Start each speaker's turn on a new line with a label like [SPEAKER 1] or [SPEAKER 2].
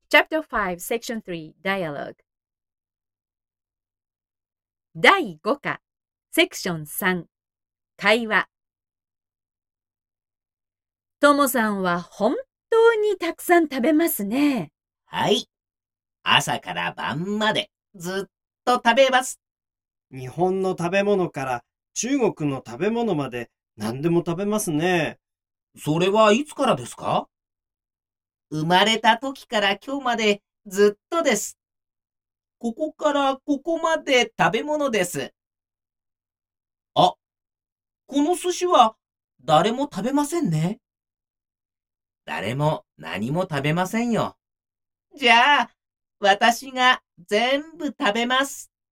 [SPEAKER 1] Chapter 5, Section 3, Dialogue 第5課、セクション3、会話。ともさんは本当にたくさん食べますね。
[SPEAKER 2] はい。朝から晩までずっと食べます。
[SPEAKER 3] 日本の食べ物から中国の食べ物まで何でも食べますね。
[SPEAKER 2] それはいつからですか？生まれた時から今日までずっとです。ここからここまで食べ物です。あ、この寿司は誰も食べませんね。誰も何も食べませんよ。じゃあ、私が全部食べます。